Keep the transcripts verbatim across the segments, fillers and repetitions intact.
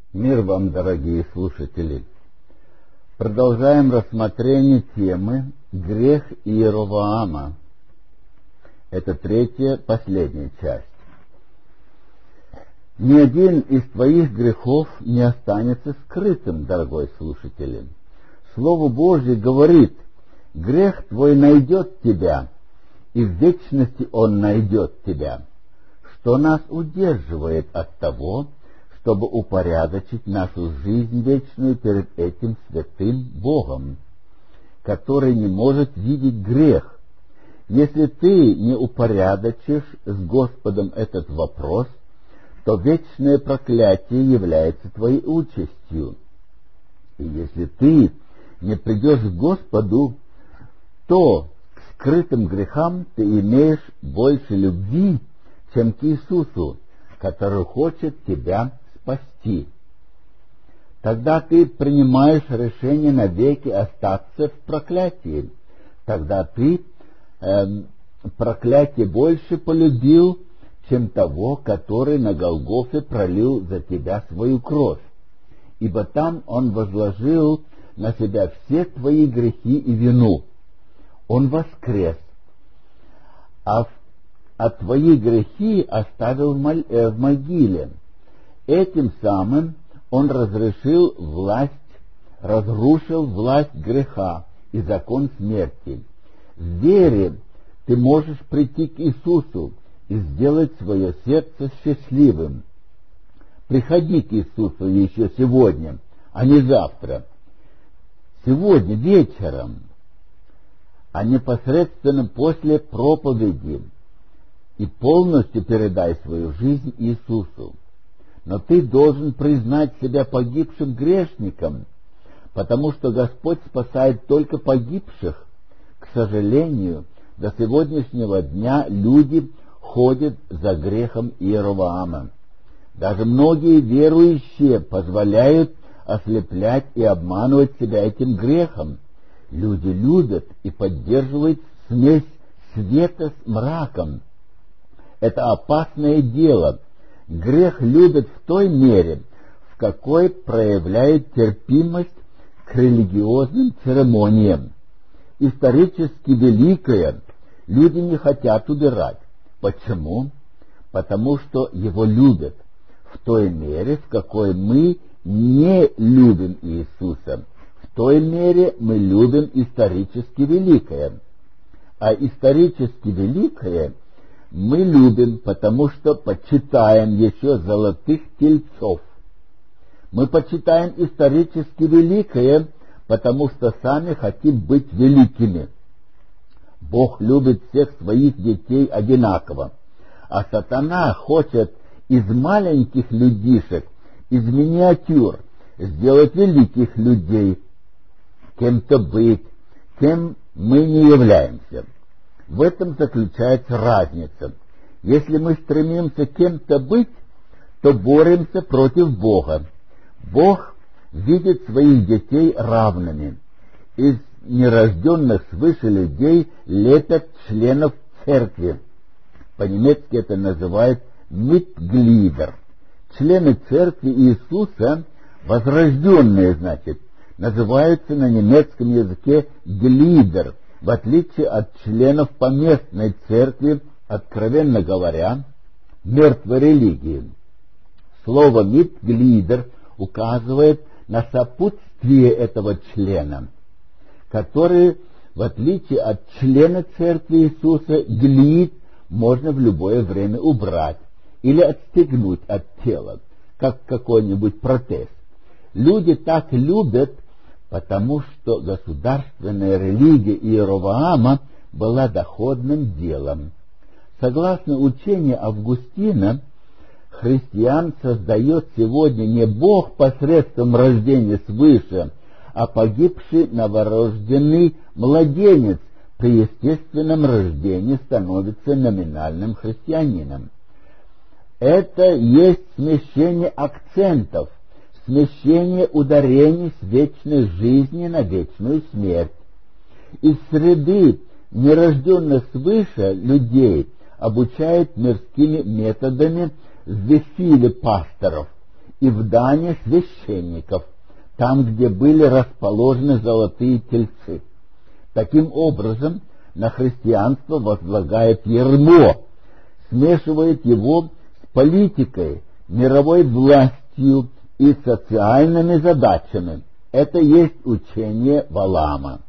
Мир вам, дорогие слушатели! Продолжаем рассмотрение темы «Грех Иеровоама». Это третья, последняя часть. Ни один из твоих грехов не останется скрытым, дорогой слушатель. Слово Божье говорит: грех твой найдет тебя, и в вечности он найдет тебя. Что нас удерживает от того, чтобы упорядочить нашу жизнь вечную перед этим святым Богом, который не может видеть грех? Если ты не упорядочишь с Господом этот вопрос, то вечное проклятие является твоей участью. И если ты не придешь к Господу, то к скрытым грехам ты имеешь больше любви, чем к Иисусу, который хочет тебя спасти. Тогда ты принимаешь решение навеки остаться в проклятии. Тогда ты э, проклятие больше полюбил, чем того, который на Голгофе пролил за тебя свою кровь. Ибо там он возложил на себя все твои грехи и вину. Он воскрес, а, а твои грехи оставил в могиле. Этим самым он разрешил власть, разрушил власть греха и закон смерти. В вере ты можешь прийти к Иисусу и сделать свое сердце счастливым. Приходи к Иисусу еще сегодня, а не завтра. Сегодня вечером, а непосредственно после проповеди, и полностью передай свою жизнь Иисусу. Но ты должен признать себя погибшим грешником, потому что Господь спасает только погибших. К сожалению, до сегодняшнего дня люди ходят за грехом Иеровоама. Даже многие верующие позволяют ослеплять и обманывать себя этим грехом. Люди любят и поддерживают смесь света с мраком. Это опасное дело. Грех любят в той мере, в какой проявляет терпимость к религиозным церемониям. Исторически великое люди не хотят убирать. Почему? Потому что его любят в той мере, в какой мы не любим Иисуса. В той мере мы любим исторически великое. А исторически великое мы любим, потому что почитаем еще золотых тельцов. Мы почитаем исторически великое, потому что сами хотим быть великими. Бог любит всех своих детей одинаково, а сатана хочет из маленьких людишек, из миниатюр, сделать великих людей, кем-то быть, кем мы не являемся. В этом заключается разница. Если мы стремимся кем-то быть, то боремся против Бога. Бог видит своих детей равными. Из нерожденных свыше людей лепят членов церкви. По-немецки это называют «митглидер». Члены церкви Иисуса, возрожденные, значит, называются на немецком языке «глидер», в отличие от членов поместной церкви, откровенно говоря, мертвой религии. Слово «митглидер» указывает на сопутствие этого члена, который, в отличие от члена церкви Иисуса, глид можно в любое время убрать или отстегнуть от тела, как какой-нибудь протез. Люди так любят, потому что государственная религия Иеровоама была доходным делом. Согласно учению Августина, христиан создает сегодня не Бог посредством рождения свыше, а погибший новорожденный младенец при естественном рождении становится номинальным христианином. Это есть смещение акцентов, смещение ударений с вечной жизни на вечную смерть. Из среды нерожденных свыше людей обучают мирскими методами зефили пасторов и в Дане священников, там, где были расположены золотые тельцы. Таким образом, на христианство возлагает ярмо, смешивает его с политикой, мировой властью и социальными задачами. Это есть учение Валаама.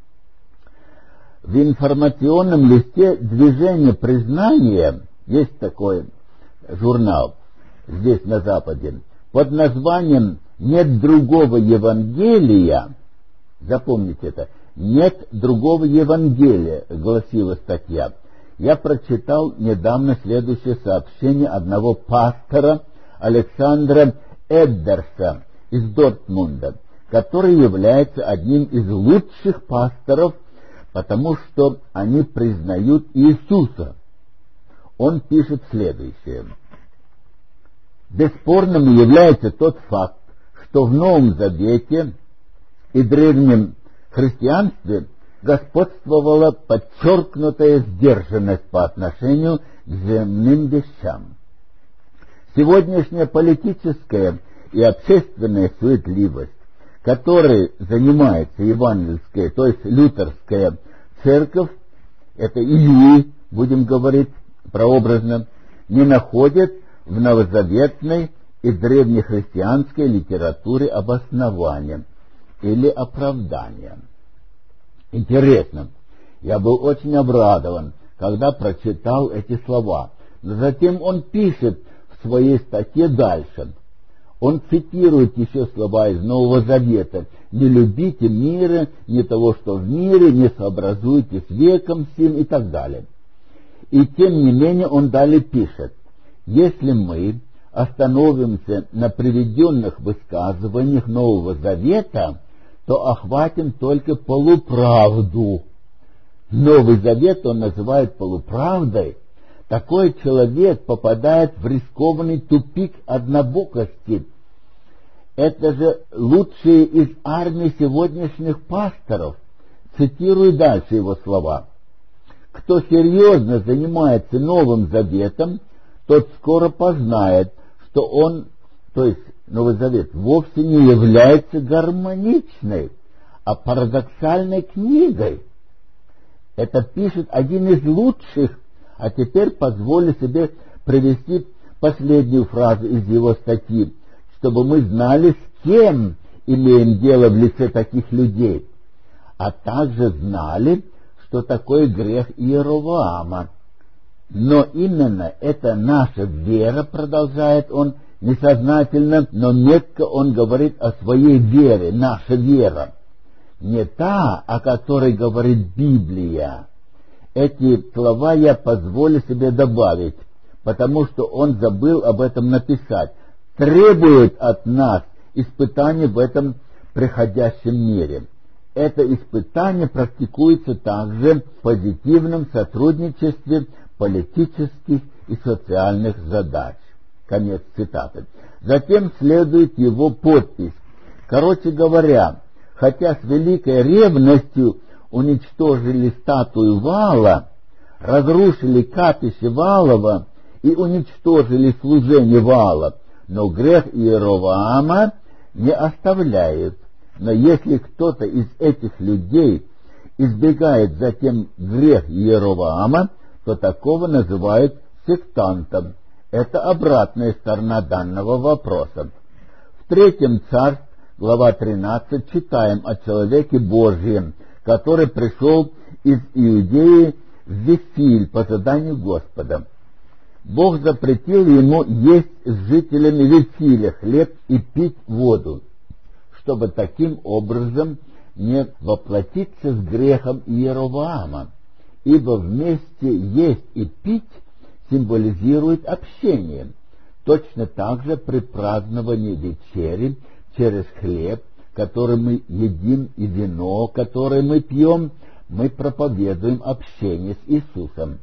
В информационном листе «Движение признания» есть такой журнал здесь на Западе под названием «Нет другого Евангелия». Запомните это. «Нет другого Евангелия», гласила статья. Я прочитал недавно следующее сообщение одного пастора Александра Эддерса из Дортмунда, который является одним из лучших пасторов, потому что они признают Иисуса. Он пишет следующее. Бесспорным является тот факт, что в Новом Завете и древнем христианстве господствовала подчеркнутая сдержанность по отношению к земным вещам. Сегодняшняя политическая и общественная суетливость, которой занимается евангельская, то есть лютерская церковь, это Илью, будем говорить прообразно, не находит в новозаветной и древнехристианской литературе обоснования или оправдания. Интересно, я был очень обрадован, когда прочитал эти слова, но затем он пишет в своей статье дальше. Он цитирует еще слова из Нового Завета: «Не любите мира, не того, что в мире, не сообразуйтесь с веком сим» и так далее. И тем не менее он далее пишет: «Если мы остановимся на приведенных высказываниях Нового Завета, то охватим только полуправду». Новый Завет он называет полуправдой. Такой человек попадает в рискованный тупик однобокости. Это же лучшие из армии сегодняшних пасторов. Цитирую дальше его слова. «Кто серьезно занимается Новым Заветом, тот скоро познает, что он, то есть Новый Завет, вовсе не является гармоничной, а парадоксальной книгой». Это пишет один из лучших. А теперь позволю себе привести последнюю фразу из его статьи, чтобы мы знали, с кем имеем дело в лице таких людей, а также знали, что такое грех Иеровоама. Но именно это наша вера, продолжает он несознательно, но метко он говорит о своей вере, наша вера, не та, о которой говорит Библия. Эти слова я позволю себе добавить, потому что он забыл об этом написать. Требует от нас испытаний в этом приходящем мире. Это испытание практикуется также в позитивном сотрудничестве политических и социальных задач. Конец цитаты. Затем следует его подпись. Короче говоря, хотя с великой ревностью уничтожили статую Ваала, разрушили капище Ваалова и уничтожили служение Ваала, но грех Иеровоама не оставляет. Но если кто-то из этих людей избегает затем грех Иеровоама, то такого называют сектантом. Это обратная сторона данного вопроса. В третьем царств, глава тринадцать, читаем о человеке Божьем, который пришел из Иудеи в Вифиль по заданию Господа. Бог запретил ему есть с жителями Вифиля хлеб и пить воду, чтобы таким образом не воплотиться с грехом Иеровоама, ибо вместе есть и пить символизирует общение. Точно так же при праздновании вечери через хлеб, который мы едим, и вино, которое мы пьем, мы проповедуем общение с Иисусом.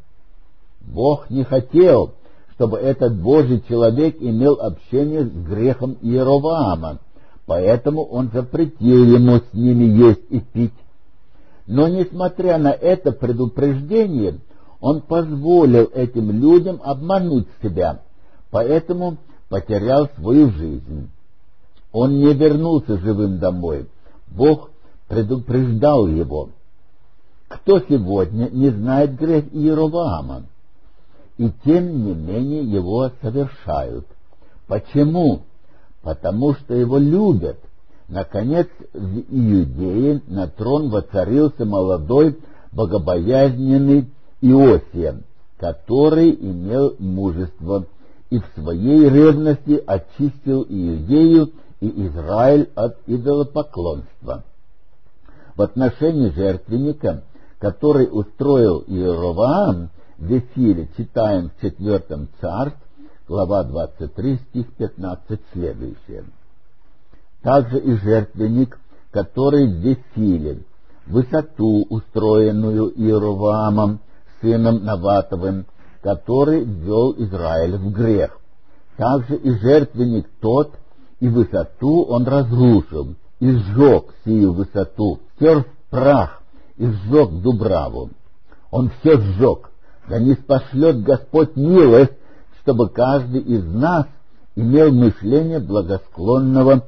Бог не хотел, чтобы этот Божий человек имел общение с грехом Иеровоама, поэтому он запретил ему с ними есть и пить. Но, несмотря на это предупреждение, он позволил этим людям обмануть себя, поэтому потерял свою жизнь. Он не вернулся живым домой. Бог предупреждал его. Кто сегодня не знает грех Иеровоама? И тем не менее его совершают. Почему? Потому что его любят. Наконец, в Иудее на трон воцарился молодой, богобоязненный Иосия, который имел мужество и в своей ревности очистил Иудею и Израиль от идолопоклонства. В отношении жертвенника, который устроил Иеровоам, в Вифиле читаем в четвертом царств, глава двадцать три, стих пятнадцать, следующее. Также и жертвенник, который в Вифиле, высоту, устроенную Иеровоамом, сыном Наватовым, который ввел Израиль в грех. Также и жертвенник тот, и высоту он разрушил, и сжег сию высоту, стер в прах, и сжег дубраву. Он все сжег. Да не спошлет Господь милость, чтобы каждый из нас имел мышление благосклонного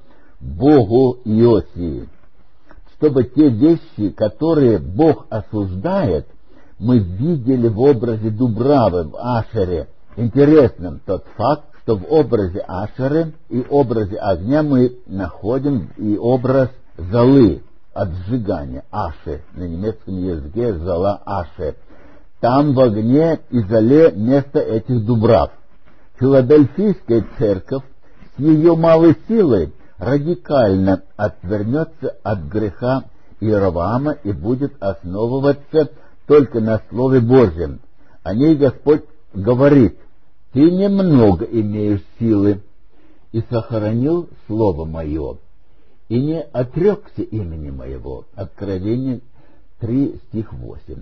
Богу Иосии, чтобы те вещи, которые Бог осуждает, мы видели в образе дубравы в Ашере. Интересным тот факт, что в образе Ашеры и образе огня мы находим и образ золы от сжигания, Аше, на немецком языке зола Аше. Там в огне и золе место этих дубрав. Филадельфийская церковь с ее малой силой радикально отвернется от греха Иеровоама и будет основываться только на Слове Божьем. О ней Господь говорит: «Ты немного имеешь силы, и сохранил Слово Мое, и не отрекся имени Моего». Откровение три, стих восемь.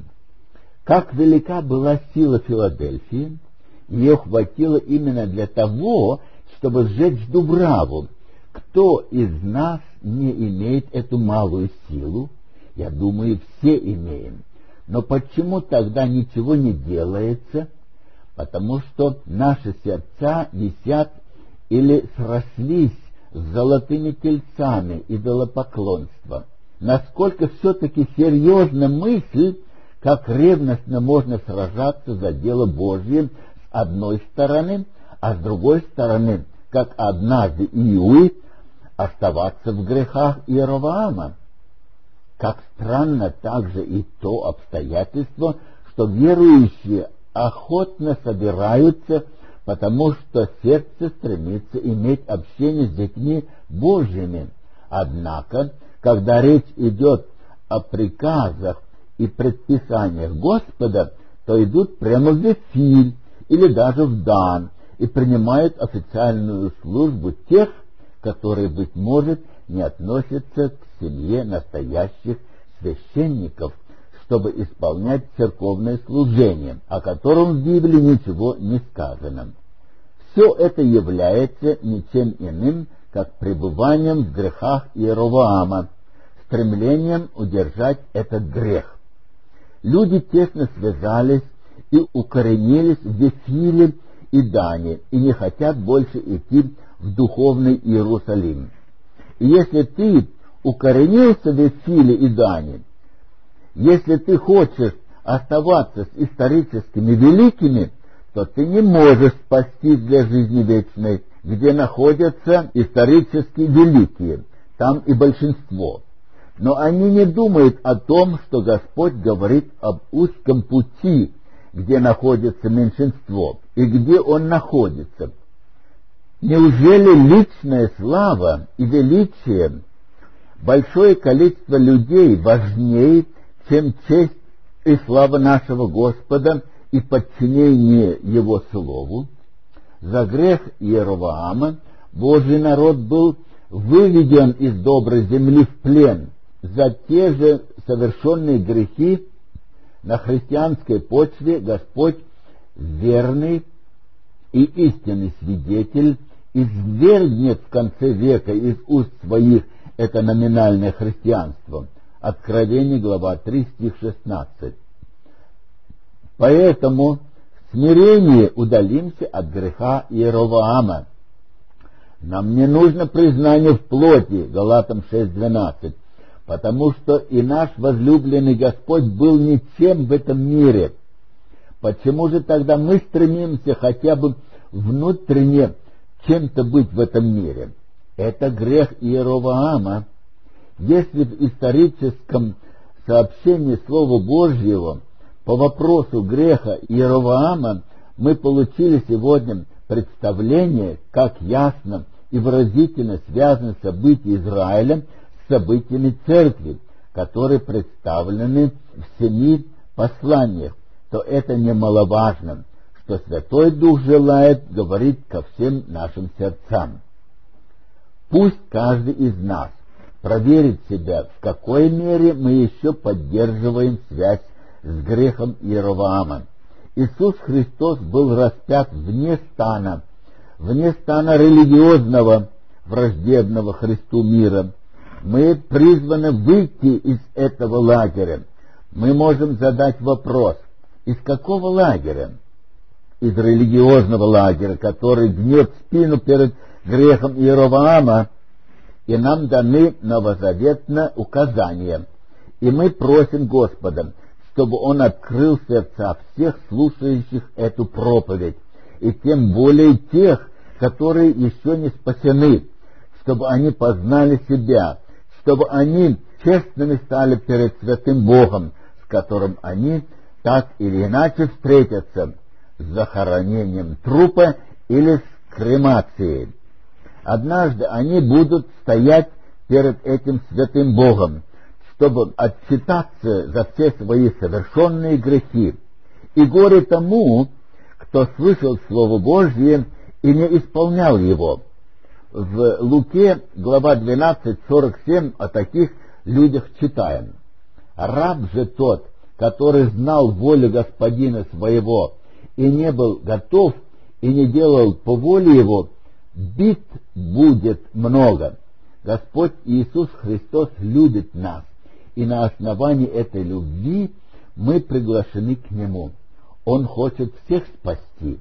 Как велика была сила Филадельфии, ее хватило именно для того, чтобы сжечь дубраву. Кто из нас не имеет эту малую силу? Я думаю, все имеем. Но почему тогда ничего не делается? Потому что наши сердца висят или срослись с золотыми тельцами идолопоклонства. Насколько все-таки серьезна мысль, как ревностно можно сражаться за дело Божье с одной стороны, а с другой стороны, как однажды Иуд, оставаться в грехах Иеровоама. Как странно также и то обстоятельство, что верующие охотно собираются, потому что сердце стремится иметь общение с детьми Божьими. Однако, когда речь идет о приказах и предписаниях Господа, то идут прямо в Вифиль или даже в Дан и принимают официальную службу тех, которые, быть может, не относятся к семье настоящих священников, чтобы исполнять церковное служение, о котором в Библии ничего не сказано. Все это является ничем иным, как пребыванием в грехах Иеровоама, стремлением удержать этот грех. Люди тесно связались и укоренились в Вифиле и Дане, и не хотят больше идти в духовный Иерусалим. И если ты укоренился в Вифиле и Дане, если ты хочешь оставаться с историческими великими, то ты не можешь спастись для жизни вечной, где находятся исторически великие, там и большинство. Но они не думают о том, что Господь говорит об узком пути, где находится меньшинство и где он находится. Неужели личная слава и величие, большое количество людей важнее, чем честь и слава нашего Господа и подчинение Его Слову? За грех Иеровоама Божий народ был выведен из доброй земли в плен. За те же совершенные грехи на христианской почве Господь, верный и истинный свидетель, извергнет в конце века из уст своих это номинальное христианство. Откровение, глава три, стих шестнадцать. Поэтому в смирении удалимся от греха Иеровоама. Нам не нужно признание в плоти, Галатам шесть двенадцать, потому что и наш возлюбленный Господь был ничем в этом мире. Почему же тогда мы стремимся хотя бы внутренне чем-то быть в этом мире? Это грех Иеровоама. Если в историческом сообщении Слова Божьего по вопросу греха Иеровоама мы получили сегодня представление, как ясно и выразительно связаны события Израиля с событиями церкви, которые представлены в семи посланиях, то это немаловажно, что Святой Дух желает говорить ко всем нашим сердцам. Пусть каждый из нас проверит себя, в какой мере мы еще поддерживаем связь с грехом Иеровоама. Иисус Христос был распят вне стана, вне стана религиозного, враждебного Христу мира. Мы призваны выйти из этого лагеря. Мы можем задать вопрос: из какого лагеря? Из религиозного лагеря, который гнет спину перед грехом Иеровоама, и нам даны новозаветные указания. И мы просим Господа, чтобы Он открыл сердца всех слушающих эту проповедь, и тем более тех, которые еще не спасены, чтобы они познали себя, чтобы они честными стали перед святым Богом, с которым они так или иначе встретятся с захоронением трупа или с кремацией. Однажды они будут стоять перед этим святым Богом, чтобы отчитаться за все свои совершенные грехи. И горе тому, кто слышал Слово Божье и не исполнял его. В Луке, глава двенадцать, сорок семь, о таких людях читаем: «Раб же тот, который знал волю господина своего и не был готов и не делал по воле его, бит будет много». Господь Иисус Христос любит нас, и на основании этой любви мы приглашены к Нему. Он хочет всех спасти.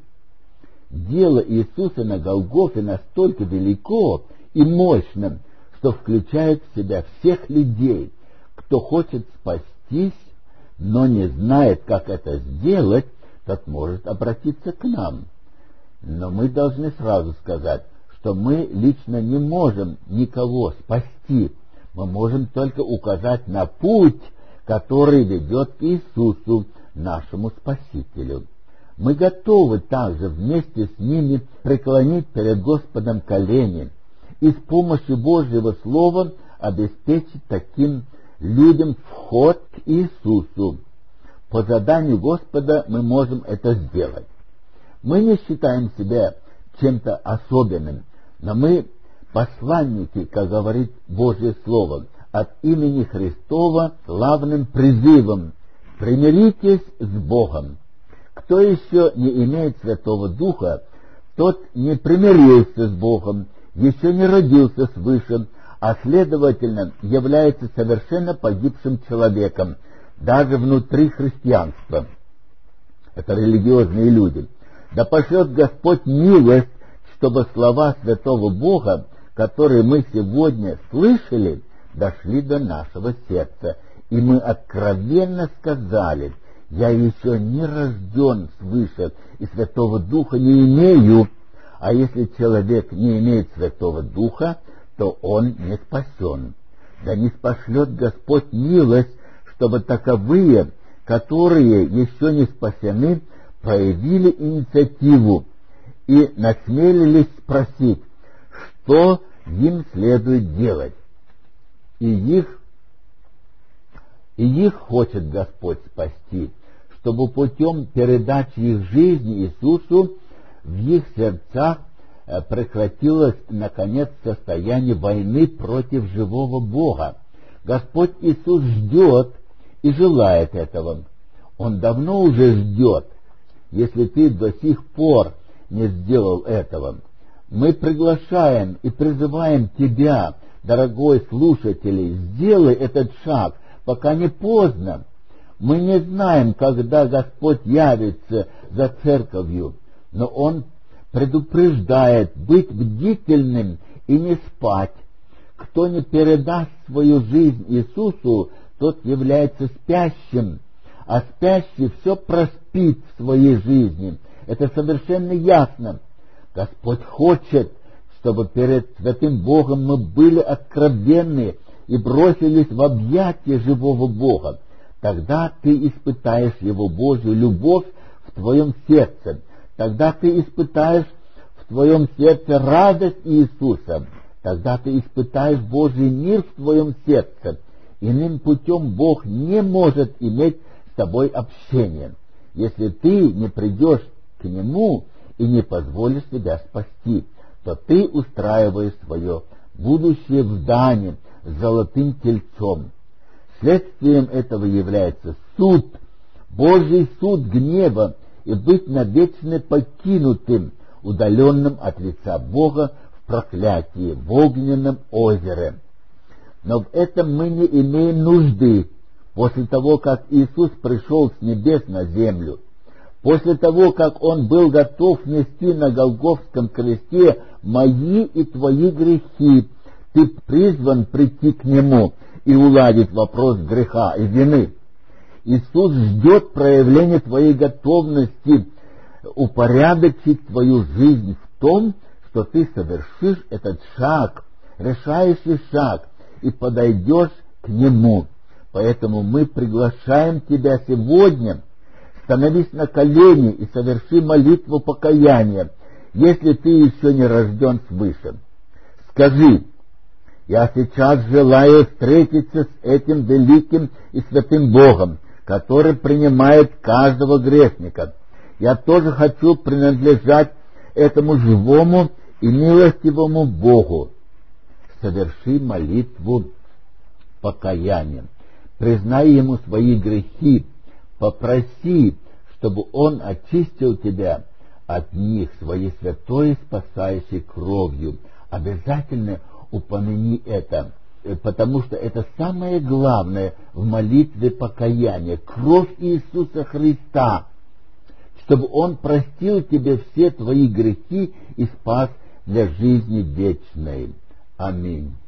Дело Иисуса на Голгофе настолько велико и мощно, что включает в себя всех людей. Кто хочет спастись, но не знает, как это сделать, тот может обратиться к нам. Но мы должны сразу сказать, что мы лично не можем никого спасти. Мы можем только указать на путь, который ведет к Иисусу, нашему Спасителю. Мы готовы также вместе с ними преклонить перед Господом колени и с помощью Божьего Слова обеспечить таким людям вход к Иисусу. По заданию Господа мы можем это сделать. Мы не считаем себя чем-то особенным, но мы посланники, как говорит Божье Слово, от имени Христова славным призывом: примиритесь с Богом. Кто еще не имеет Святого Духа, тот не примирился с Богом, еще не родился свыше, а следовательно является совершенно погибшим человеком, даже внутри христианства. Это религиозные люди. Да пошлет Господь милость, чтобы слова Святого Бога, которые мы сегодня слышали, дошли до нашего сердца, и мы откровенно сказали: я еще не рожден свыше, и Святого Духа не имею. А если человек не имеет Святого Духа, то он не спасен. Да не спошлет Господь милость, чтобы таковые, которые еще не спасены, проявили инициативу и насмелились спросить, что им следует делать. И их, и их хочет Господь спасти, чтобы путем передачи их жизни Иисусу в их сердцах прекратилось, наконец, состояние войны против живого Бога. Господь Иисус ждет и желает этого. Он давно уже ждет, если ты до сих пор не сделал этого. Мы приглашаем и призываем тебя, дорогой слушатель, сделай этот шаг, пока не поздно. Мы не знаем, когда Господь явится за церковью, но Он предупреждает быть бдительным и не спать. Кто не передаст свою жизнь Иисусу, тот является спящим, а спящий все проспит в своей жизни. Это совершенно ясно. Господь хочет, чтобы перед святым Богом мы были откровенны и бросились в объятия живого Бога. Тогда ты испытаешь Его Божью любовь в твоем сердце. Тогда ты испытаешь в твоем сердце радость Иисуса. Тогда ты испытаешь Божий мир в твоем сердце. Иным путем Бог не может иметь с тобой общение, если ты не придешь к Нему и не позволишь себя спасти, то ты устраиваешь свое будущее в здании с золотым тельцом. Следствием этого является суд, Божий суд гнева, и быть навечно покинутым, удаленным от лица Бога в проклятии, в огненном озере. Но в этом мы не имеем нужды. После того, как Иисус пришел с небес на землю, после того, как Он был готов нести на Голгофском кресте мои и твои грехи, ты призван прийти к Нему и уладить вопрос греха и вины. Иисус ждет проявления твоей готовности упорядочить твою жизнь в том, что ты совершишь этот шаг, решающий шаг, и подойдешь к Нему. Поэтому мы приглашаем тебя сегодня: становись на колени и соверши молитву покаяния, если ты еще не рожден свыше. Скажи: я сейчас желаю встретиться с этим великим и святым Богом, который принимает каждого грешника. Я тоже хочу принадлежать этому живому и милостивому Богу. Соверши молитву покаяния. Признай Ему свои грехи, попроси, чтобы Он очистил тебя от них своей святой спасающей кровью. Обязательно упомяни это, потому что это самое главное в молитве покаяния. Кровь Иисуса Христа, чтобы Он простил тебе все твои грехи и спас для жизни вечной. Аминь.